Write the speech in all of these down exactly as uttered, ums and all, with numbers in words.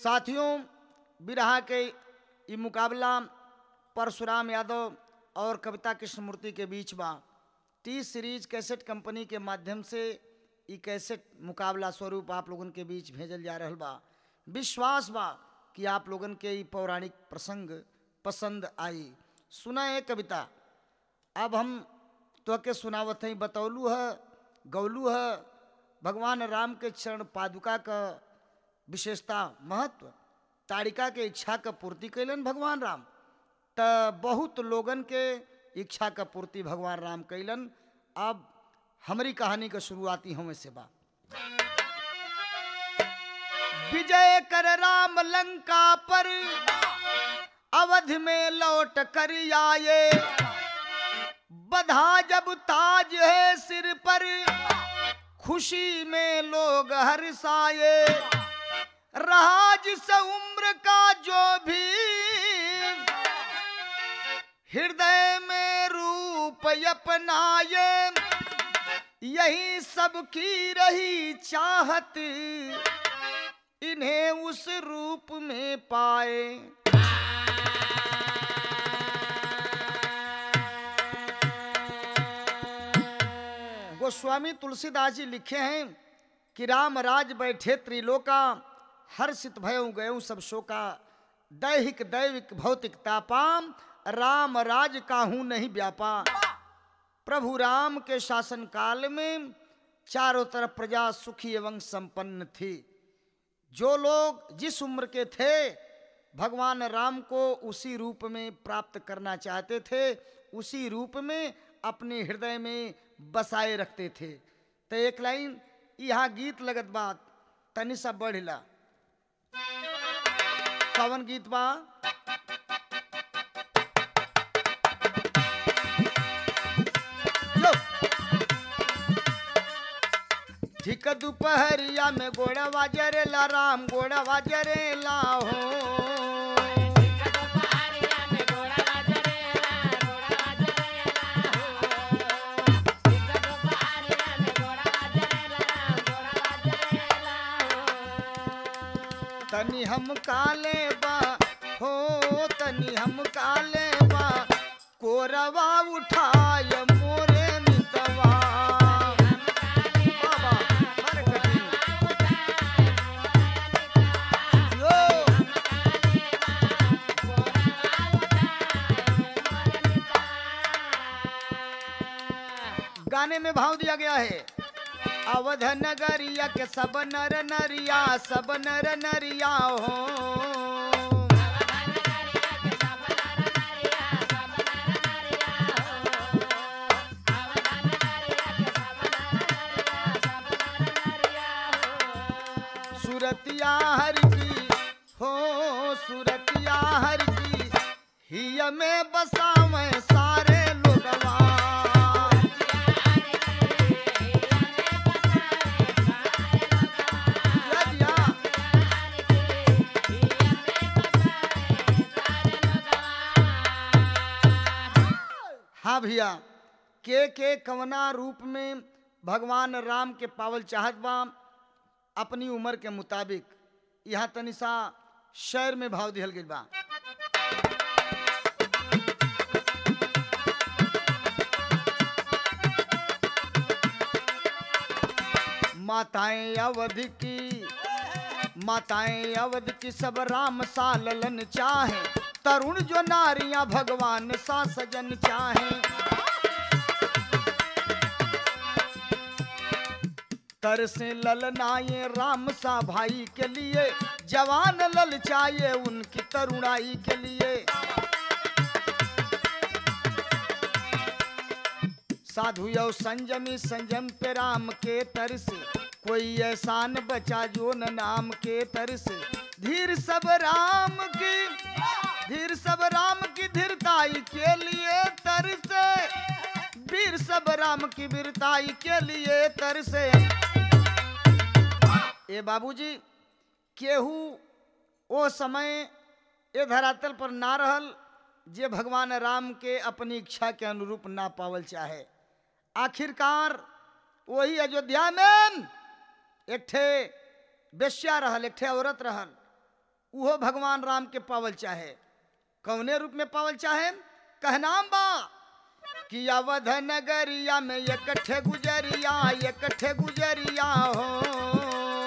साथियों, बिरहा के ये मुकाबला परशुराम यादव और कविता कृष्णमूर्ति के बीच बा। टी सीरीज कैसेट कंपनी के माध्यम से ये कैसेट मुकाबला स्वरूप आप लोगन के बीच भेजल जा रहल बा। विश्वास बा कि आप लोगन के ये पौराणिक प्रसंग पसंद आई। सुना है कविता, अब हम तो के सुनावत हैं। बतौलू है, गौलू है भगवान राम के चरण पादुका का विशेषता महत्व, ताड़िका के इच्छा का पूर्ति कैलन भगवान राम। त बहुत लोगन के इच्छा का पूर्ति भगवान राम कैलन। अब हमारी कहानी का शुरुआती हमें से बा। विजय कर राम लंका पर, अवध में लौट कर आए। बधा जब ताज है सिर पर, खुशी में लोग हर्षाए। रहा जिस उम्र का जो भी, हृदय में रूप अपनाए। यही सबकी रही चाहत, इन्हें उस रूप में पाए। गोस्वामी तुलसीदास जी लिखे हैं कि राम राज बैठे त्रिलोका, हर्षित भयउ गयउ सब शोका। दैहिक दैविक भौतिक तापाम, राम राज काहू नहीं व्यापा। प्रभु राम के शासन काल में चारों तरफ प्रजा सुखी एवं संपन्न थी। जो लोग जिस उम्र के थे भगवान राम को उसी रूप में प्राप्त करना चाहते थे, उसी रूप में अपने हृदय में बसाए रखते थे। तो एक लाइन यहाँ गीत लगत बात तनि सा बढ़िला। कवन गीत बा? ठीक दोपहरिया में गोड़वा जरेला राम, गोड़वा जरेला हो। तनी हम काले बा हो, तनी हम काले बा, कोरवा उठाय मोरे मितवा। बाबा हर कटी यो। गाने में भाव दिया गया है। अवध नगरिया के सब नर नरिया, सब नर नरिया हो। सुरतिया हर की हो, सुरतिया हर की हिय में बसावे सारे लोगवा। हाँ भैया, के के कवना रूप में भगवान राम के पावल चाहत बा अपनी उम्र के मुताबिक। यहाँ तनिसा शेर में भाव दिहल गइल बा। माताएं अवध की, माताएं अवध की सब राम सा ललन चाहे। तरुण जो नारियां भगवान सा सजन चाहे। तरसे ललनाए राम सा भाई के लिए, जवान ललचाए उनकी तरुणाई के लिए। साधु यो संजमी संजम पे राम के तरसे, कोई एहसान बचा जो न नाम के तरसे। धीर सब राम की, धीर सब राम की धीरताई के लिए तरसे। वीर सब राम की वीरताई के लिए तरसे। ए बाबूजी, केहू ओ समय ए धरातल पर ना रहल जे भगवान राम के अपनी इच्छा के अनुरूप ना पावल चाहे। आखिरकार वही अयोध्या में एक ठे बेश्या रहल, एक ठे औरत रहल। उहो भगवान राम के पावल चाहे। कौने रूप में पावल चाहे? कहनाम बा कि अवध नगरिया में एकठे गुजरिया, एकठे गुजरिया हो।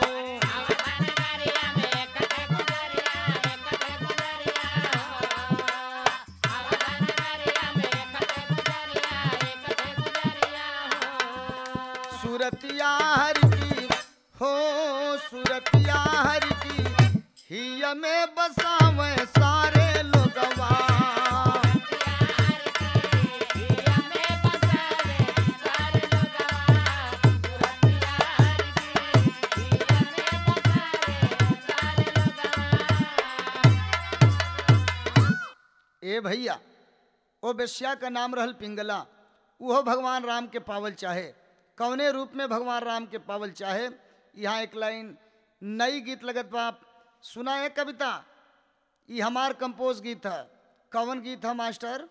सूरतिया हर की हो, सूरतिया हर की हिय में बसावे सारे लोगवा। ए भैया, ओ बेश्या का नाम रहल पिंगला, उहो भगवान राम के पावल चाहे। कौने रूप में भगवान राम के पावल चाहे? यहाँ एक लाइन नई गीत लगत बा, सुना है कविता। ये हमार कंपोज गीत है। कौन गीत है मास्टर?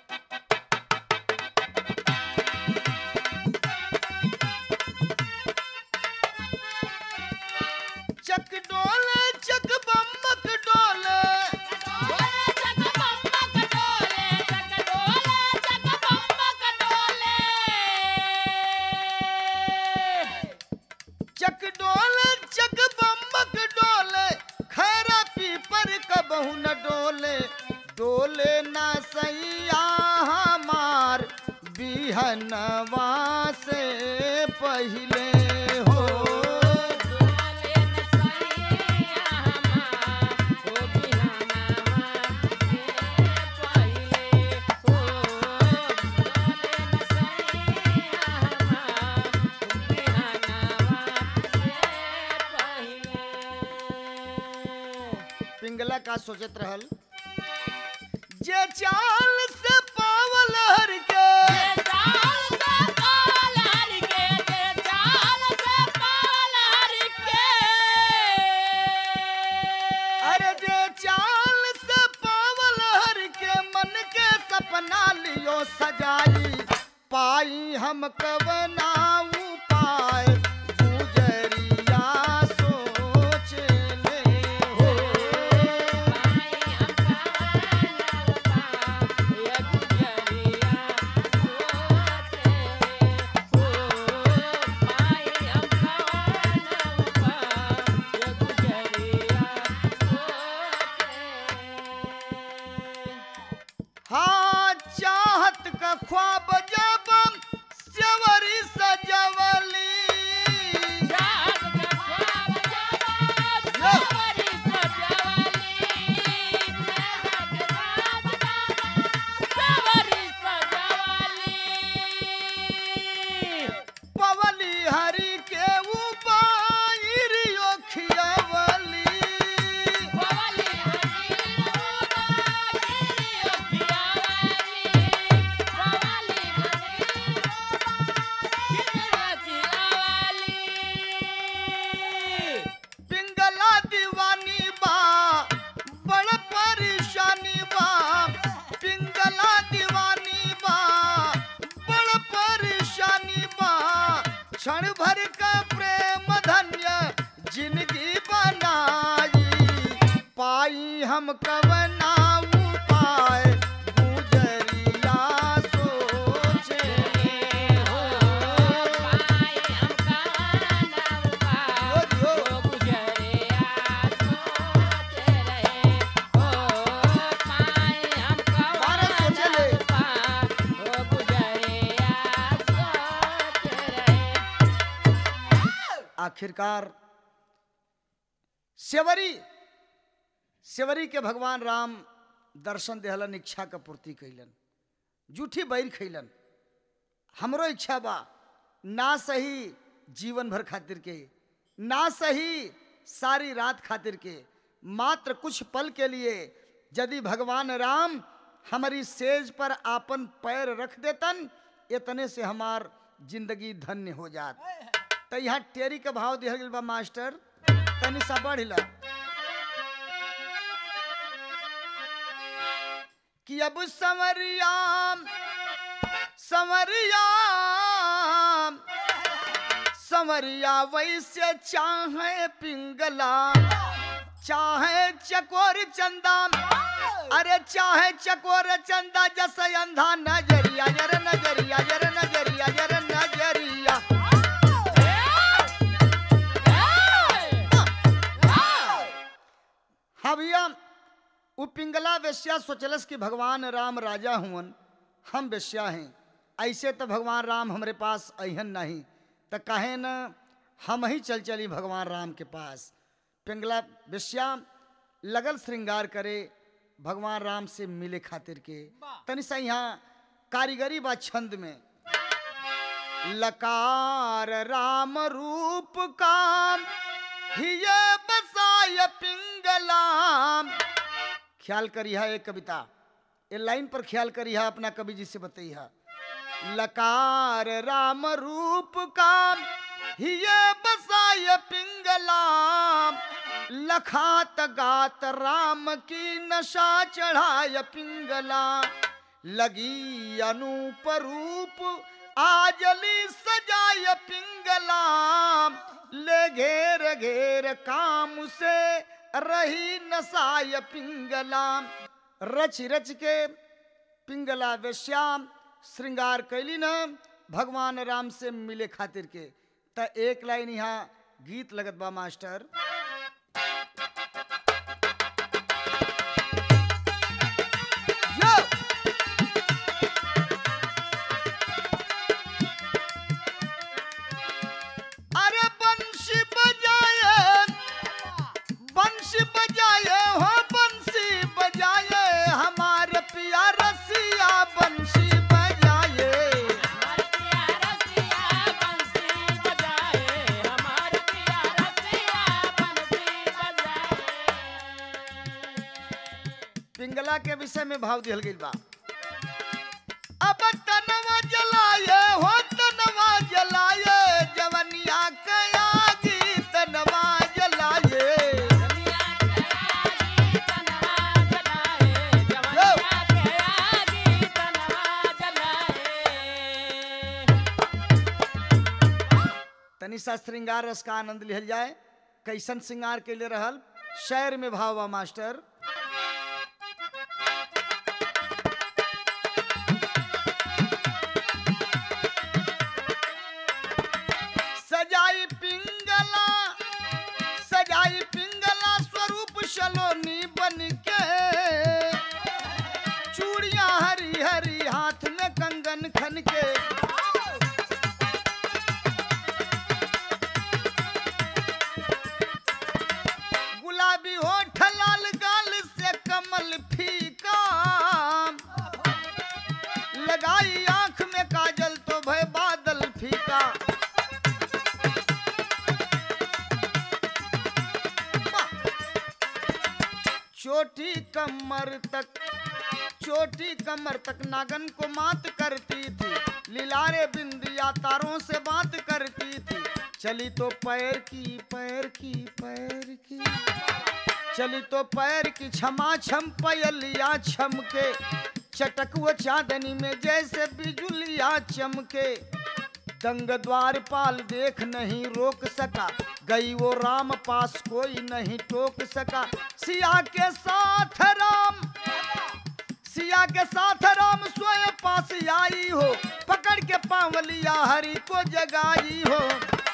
चक डोले चक बम्बक डोले, चक डोले चक बम्बक डोले, खैरा पीपर कबहू न डोले। डोले ना सैया हमार बिहनवा से पहिले हो। पिंगला का सोचत रहल, जे चाल से पावल हर के, जे चाल से पावल हर के, जे चाल से पावल हर के, अरे जे चाल से पावल हर के, मन के सपना लियो सजाई। पाई हम कवना उपाय, गुजरिया सोच ले हो। हाँ चाहत का ख्वाब जब सेवरी सजवली, पवली हरि के ऊपर खियावली। पिंगला दीवानी बा बड़ परेशानी बा, पिंगला दीवानी बा बड़ परेशानी बा। क्षण भर का प्रेम धन्य जिंदगी बनाई, पाई हम कवना उपाय, गुजरिया सोचे हो। मारे सोचे ले। आखिरकार सेवरी सेवरी के भगवान राम दर्शन देहलन, इच्छा का पूर्ति कैलन, जूठी बैर खैलन। हमरो इच्छा बा ना सही जीवन भर खातिर के, ना सही सारी रात खातिर के, मात्र कुछ पल के लिए यदि भगवान राम हमारी सेज पर आपन पैर रख देतन, इतने से हमार जिंदगी धन्य हो जात। तो यहाँ टेरी का भाव दिया गया बा मास्टर, तनी सा बढ़िला कि अब संवरिया संवरिया संवरिया वैसे चाहे पिंगला, चाहे चकोर चंदा, अरे चाहे चकोर चंदा जस अंधा नजरिया, जर नजरिया जर नजरिया जर नजरिया। हाँ भैया, वो पिंगला वेश्या सोचलस कि भगवान राम राजा हुवन, हम वेश्या हैं, ऐसे तो भगवान राम हमारे पास अहन नहीं, तो कहे न हम ही चल चली भगवान राम के पास। पिंगला वेश्या लगल श्रृंगार करे भगवान राम से मिले खातिर के। तनि सा यहाँ कारीगरी बा छंद में, लकार राम रूप काम हिये बसाय पिंगला। ख्याल करिहा एक कविता, ये लाइन पर ख्याल करिहा, अपना कवि जी से बतैहा। लकार राम रूप काम हिये बसाय पिंगला, लखात गात राम की नशा चढ़ाय पिंगला। लगी अनूप रूप आजली सजाय पिंगला, ले घेर घेर काम से रही नसाय पिंगला। रच रच के पिंगला वेश्या श्रृंगार कैली न भगवान राम से मिले खातिर के। त एक लाइन यहाँ गीत लगत बा मास्टर, यो! अरे बंशी बजाए, बंशी बजाए हो बंशी बजाए, हमारे पिया रसिया बंशी बजाए। पिंगला के विषय में भाव दिहल गइल बा, अब तनवा जलाए हो तनवा जलाए, जवनिया कया गी तनवा जलाए। तनि सा श्रृंगार रस का आनंद लिहल जाए, कैसन श्रृंगार के लिए रहल। शेर में भाव बा मास्टर, सजाई पिंगला सजाई पिंगला स्वरूप सलोनी बन के, चूड़ियां हरी हरी हाथ में कंगन खन के। गुलाबी होठ लाल गाल से कमल फीका, लगाई आंख में काजल तो भय बादल फीका। चोटी कमर तक चोटी कमर तक नागन को मात करती थी, लीलारे बिंदिया तारों से बात करती थी। चली तो पैर की पैर की पैर की चली तो पैर की क्षमा छम पयलिया छमके, चटक वो चांदनी में जैसे बिजुलिया चमके। दंग द्वारपाल देख नहीं रोक सका, गई वो राम पास कोई नहीं टोक सका। सिया के साथ राम सिया के साथ राम सोए पास आई हो, पकड़ के पावलिया हरि को जगाई हो।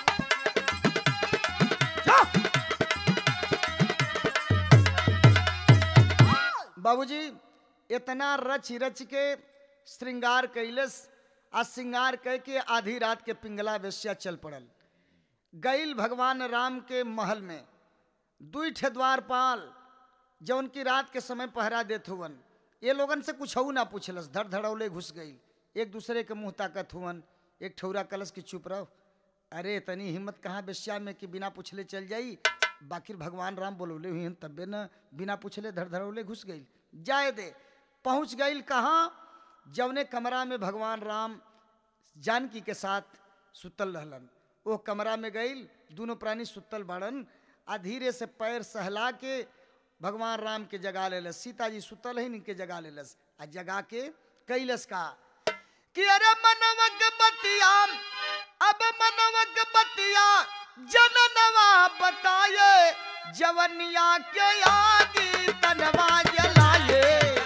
बाबूजी इतना रच रच के श्रृंगार कैलस, आ श्रृंगार कह के आधी रात के पिंगला वेश्या चल पड़ल। गईल भगवान राम के महल में दुई ठे द्वारपाल जौन की रात के समय पहरा देत हुवन, ये लोगन से कुछ ना पूछलस, धड़ धड़ौले घुस गई। एक दूसरे के मुंह ताकत हुवन। एक ठौरा कलस की चुप रहो, अरे तनी हिम्मत कहाँ वेश्या में कि बिना पूछले चल जाई। बाकिर भगवान राम बोलौले हुई तब्बे न बिना पूछले धड़ धड़ौले घुस गई। जाए दे पहुंच गई कहाँ, जवने कमरा में भगवान राम जानकी के साथ सुतल रहलन, वो कमरा में गई। दोनों प्राणी सुतल बाड़न, आ धीरे से पैर सहला के भगवान राम के जगा लेलस। सीता जी सुतल है इनके जगा लेलस, आ जगा के कैलस का कि अरे मनवक बतिया अब मनवक बतिया जननवा बताए, जवनिया के आगी तनवा जलाए।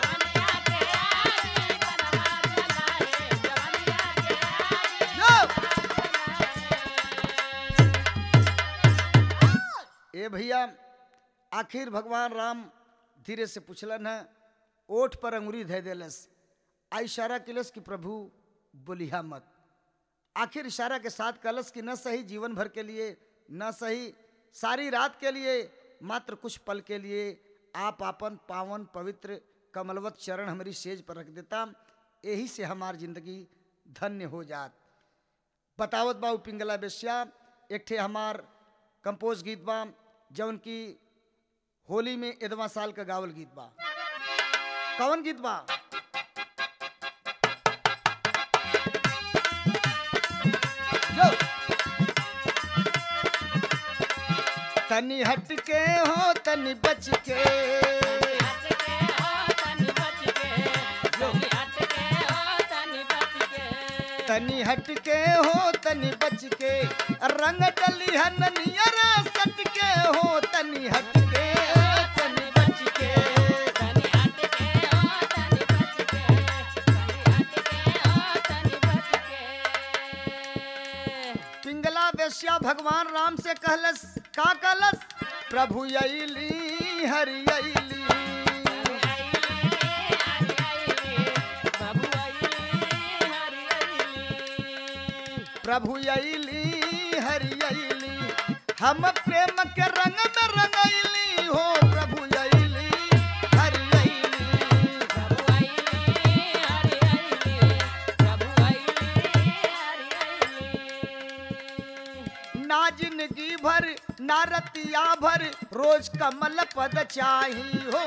ए भैया आखिर भगवान राम धीरे से पूछलन है, ओठ पर अंगुरी धे देलस, आ इशारा किलस कि प्रभु बोलिहा मत। आखिर इशारा के साथ कलस कि न सही जीवन भर के लिए, न सही सारी रात के लिए, मात्र कुछ पल के लिए आप आपन पावन पवित्र कमलवत चरण हमारी सेज पर रख देता, यही से हमार जिंदगी धन्य हो जात। बतावत बा पिंगला बेश्या एक ठे हमार कंपोज गीत बा, जौन की होली में एदवा साल का गावल गीत बा। कौन गीत बा? जो तनी हट के हो तनी बच के, तनी हट के हो तनी बच के, रंग डली हनियर सट के हो तनी हट के तनी बच के, तनी हट के हो तनी बच के, तनी हट के हो तनी बच के। पिंगला वेश्या भगवान राम से कहलस, का कहलस? प्रभु अइली हरि अइली, प्रभु अइली हरि अइली, हम प्रेम के रंग में रंगैली हो, प्रभु अइली हरि अइली, प्रभु अइली हरि अइली, प्रभु अइली हरि अइली। ना जिंदगी भर ना रतिया भर रोज कमल पद चाही हो,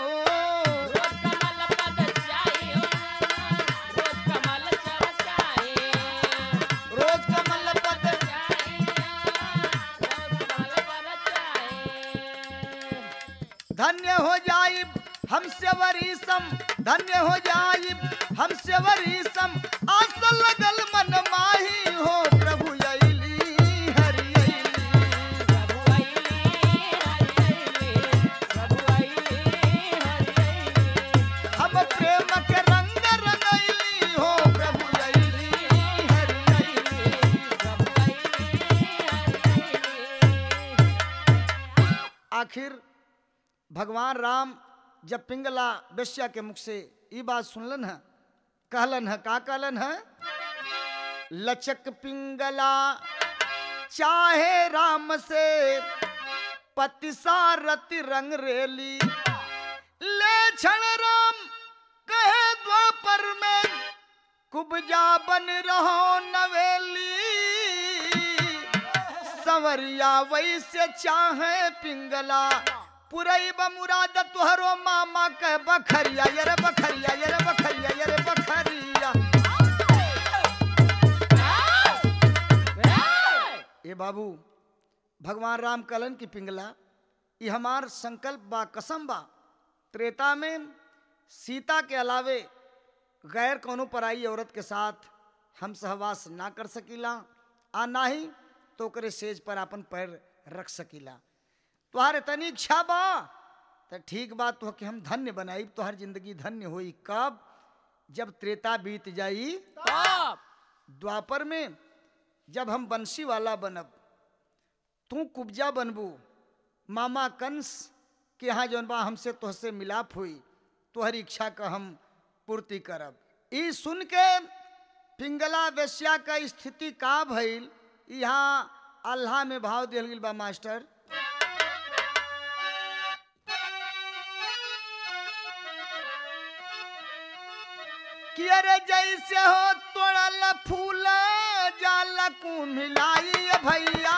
धन्य हो जाइब हमसे वरीसम, धन्य हो जाइब हमसे वरीसम, आस लगल मन माही हो, प्रभु अइली हरि अइली, प्रभु अइली हरि अइली, प्रभु अइली हरि अइली, हम प्रेम के रंग रंगैली हो, प्रभु अइली हरि अइली, प्रभु अइली हरि अइली। आखिर भगवान राम जब पिंगला वेश्या के मुख से ये बात सुनलन है, कहलन है, का कहलन है? लचक पिंगला चाहे राम से पति सारथी रंग रेली, ले क्षण राम कहे द्वापर में कुब्जा बन रहो नवेली, संवरिया वैसे चाहे पिंगला पुरई बमुराद तुहरो मामा कह बखरिया, ये रे बखरिया, ये रे बखरिया, ये रे बखरिया। ए बाबू भगवान राम कलन की पिंगला, ये हमार संकल्प बा, कसम बा, त्रेता में सीता के अलावे गैर कोनो पराई औरत के साथ हम सहवास ना कर सकीला, आ ना ही तो करे सेज पर अपन पैर रख सकीला। तुहार इतनी इच्छा बा तो ठीक बात तो कि हम धन्य बनाई, तुहार जिंदगी धन्य होई। कब? जब त्रेता बीत जाई, द्वापर में जब हम बंसी वाला बनब, तू कुब्जा बनबू, मामा कंस के यहाँ जौन बा हमसे तोहसे मिलाप हुई, तुहरी इच्छा का हम पूर्ति करब। ई सुन के पिंगला वेश्या का स्थिति का भइल, यहाँ अल्लाह में भाव दिल गिल बा मास्टर। कि अरे जैसे हो तोड़ल फूल जाला को मिलाई भैया,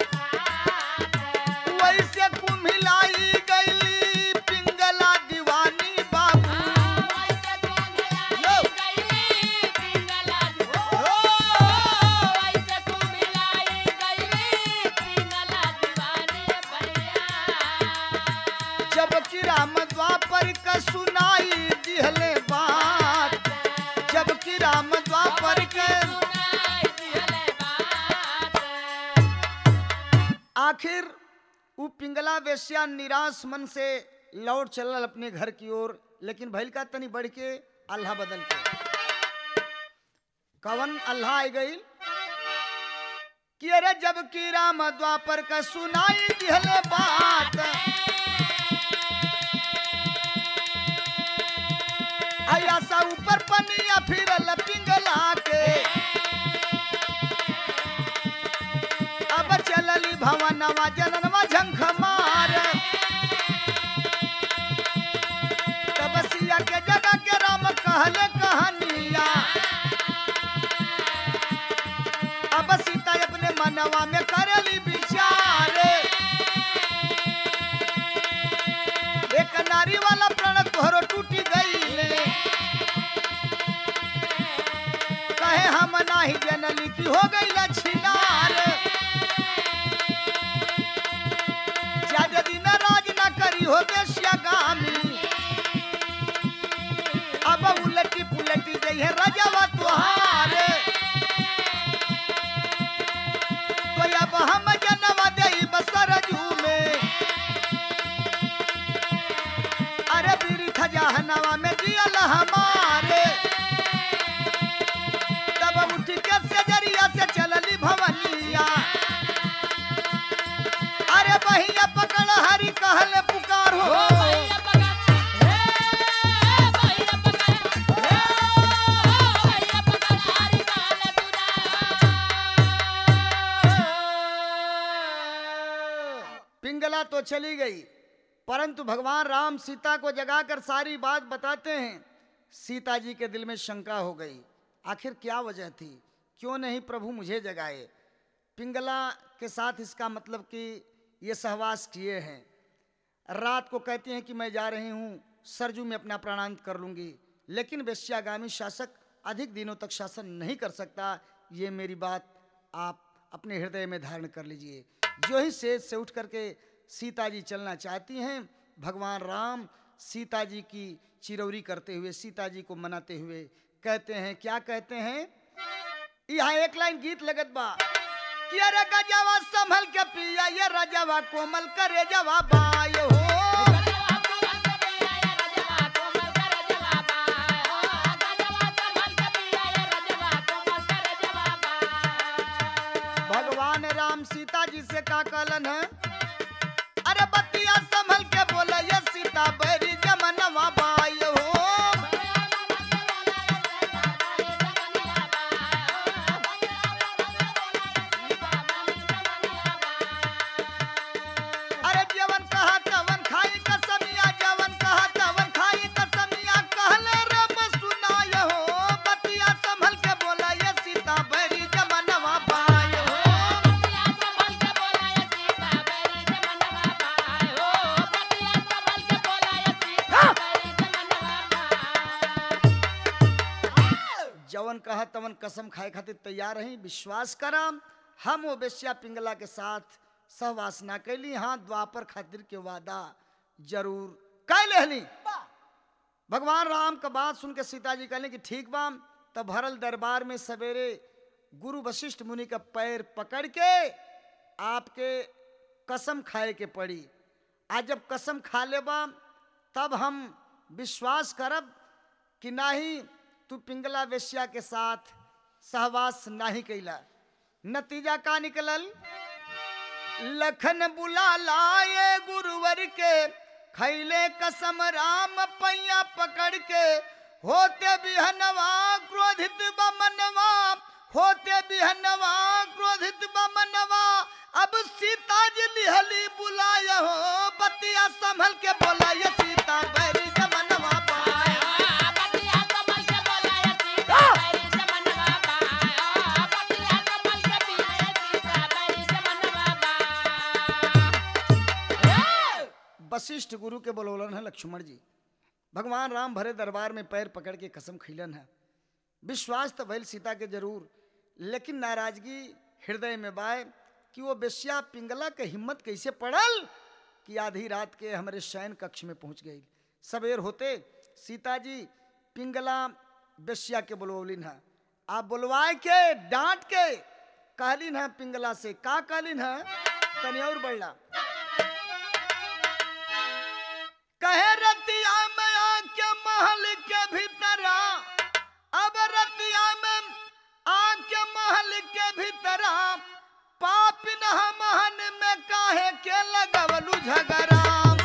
वैसे कुम्हिलाई गईली पिंगला दीवान जबकि राम द्वापर का सुनाई दिहले बात, जबकि राम द्वापर के आखिर वो पिंगला वेश्या निराश मन से लौट चलल अपने घर की ओर, लेकिन भइल का तनी बढ़ के अल्लाह बदल के कवन अल्लाह आई गई कि अरे जबकि राम द्वापर का सुनाई दिहले बात, आया सा ऊपर पनिया फिरल पिंगला के, अब चलली भवनवा जननवा झंख मार, तब सिया के जगह के राम कहले कहानिया, अब सीता अपने मनवा में करली विचार, एक नारी वाला प्रण तोहरो टूटी गई, कहे हम नाही जनली की हो गई लछिनार, ज्यादा दिन राज न करी हो बेश्यागामी, अब उलटी पुलटी गई है रजवा तुहार, तो अब हम जनवा दई बसरजू में, अरे बीरी खजाहनवा में जियल हमारे, तब उठ के सजरिया से चलली भवनिया, अरे बहिया पकड़ हरि कहले पुकार हो, पिंगला तो चली गई, परंतु भगवान राम सीता को जगाकर सारी बात बताते हैं। सीता जी के दिल में शंका हो गई, आखिर क्या वजह थी, क्यों नहीं प्रभु मुझे जगाए। पिंगला के साथ इसका मतलब कि ये सहवास किए हैं। रात को कहती हैं कि मैं जा रही हूँ सरजू में अपना प्राणांत कर लूँगी, लेकिन वेश्यागामी शासक अधिक दिनों तक शासन नहीं कर सकता, ये मेरी बात आप अपने हृदय में धारण कर लीजिए। जो ही सेज से उठ करके सीता जी चलना चाहती हैं, भगवान राम सीता जी की चिरौरी करते हुए, सीता जी को मनाते हुए कहते हैं, क्या कहते हैं, यहाँ एक लाइन गीत लगत बा कि अरे गजवा संभल के पिया ये रजवा कोमल करे जवा बाय हो, भगवान राम सीता जी से का कहलन है, अरे बतिया संभल के बोला ये सीता बरी जमनवा बाय हो, अरे जवन कहा तवन खाई कसमिया, जवन कहा तवन खाई कसमिया, कहले रब सुनाय हो, बतिया संभल के बोला ये सीता बरी जमनवा बाय हो, जवन कहा तवन कसम खाए खातिर तैयार हैं। विश्वास करा हम वो बेश्या पिंगला के साथ सहवास ना कैली, हाँ द्वापर खातिर के वादा जरूर कै लेहली। भगवान राम का बात सुन के सीता जी कहले कि ठीक बा। तब भरल दरबार में सवेरे गुरु वशिष्ठ मुनि का पैर पकड़ के आपके कसम खाए के पड़ी। आज जब कसम खा लेबा तब हम विश्वास करब कि नाही तू पिंगला वेश्या के साथ सहवास नहीं कैला। नतीजा का निकलल, लखन बुला लाए गुरुवर के, खैले कसम राम पैया पकड़ के, होते बिहनवा क्रोधित बमनवा, होते बिहनवा क्रोधित बमनवा, अब सीता जी लिहली बुलाया हो, बतिया संभल के बोला ये सीता बैरी जमनवा पाया, वशिष्ठ गुरु के बोलोलन है लक्ष्मण जी। भगवान राम भरे दरबार में पैर पकड़ के कसम खिलन है। विश्वास तो भइल सीता के जरूर, लेकिन नाराजगी हृदय में बाय कि वो बेश्या पिंगला के हिम्मत कैसे पड़ल कि आधी रात के हमारे शयन कक्ष में पहुंच गई। सवेर होते सीता जी पिंगला बेश्या के बुलवलिन है। आप बुलवाए के डांट के कहलिन है पिंगला से, का कहलिन है तनी और बढ़ला। कहे रतिया में आके महल के भीतरा, अब रतिया में आके महल के भीतरा, पापिन हमहन में काहे के लगवलू झगड़ा।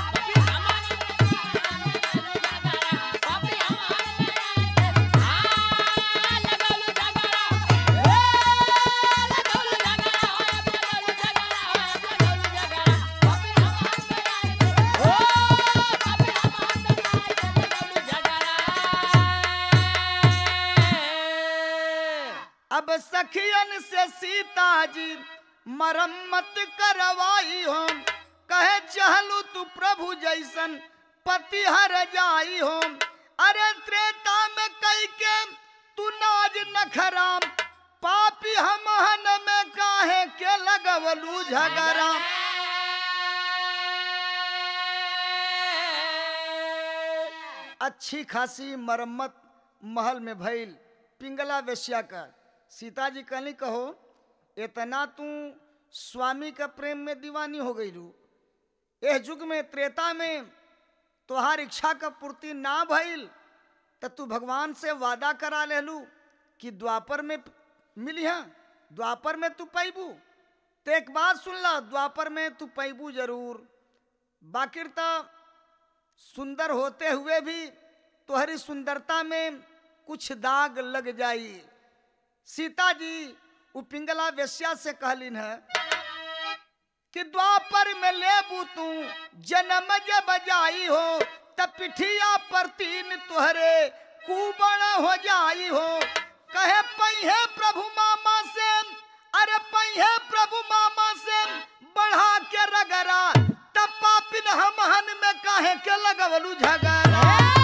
अब सखियन से सीता जी मरम्मत करवाई हो, कहे चहलू तू प्रभु जैसन पति हर जाई हो। अरे त्रेता में कई के तू नाज नखराम, पापी हमहन में काहे के लगवलू झगड़ा। अच्छी खासी मरम्मत महल में भइल पिंगला वेश्या का। सीता जी कहली कहो इतना तू स्वामी का प्रेम में दीवानी हो गई रू, यह युग में त्रेता में तोहार इच्छा का पूर्ति ना भइल तो तू भगवान से वादा करा ले लू कि द्वापर में मिली है, द्वापर में तू पैबू। तो एक बात सुन ला, द्वापर में तू पैबू जरूर, बाकिर तो सुंदर होते हुए भी तोहरी सुंदरता में कुछ दाग लग जाई। सीता जी उ पिंगला वेश्या से कहलिन है कि द्वापर में लेबू तू जन्म जब जाई हो, तब पिठिया पर तीन तुहरे कुबड़ हो जाई हो। कहे पहिए प्रभु मामा से, अरे पहिए प्रभु मामा से बढ़ा के रगरा, तब पापिन हमहन में काहे के लगवलू झगड़ा।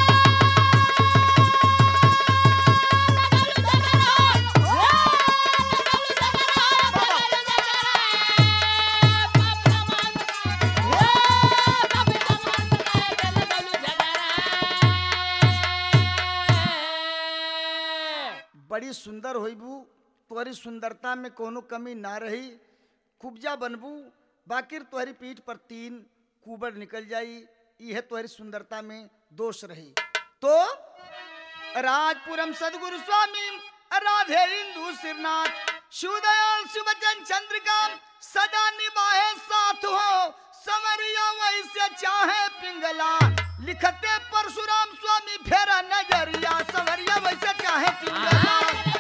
बड़ी सुंदर होइबू, तोहरी सुंदरता में कोनो कमी ना रही, कुब्जा बनबू, बाकिर तोहरी पीठ पर तीन कुबड़ निकल जाई, यह तोहरी सुंदरता में दोष रही। तो राजपुरम सदगुरु स्वामी राधे इंदु सिरनाथ शिवदयाल शिवचन चंद्रिका सदा निभाए साथ हो, समरिया वैसे चाहे पिंगला, लिखते परशुराम स्वामी फेरा नजरिया, समरिया वैसे चाहे पिंगला।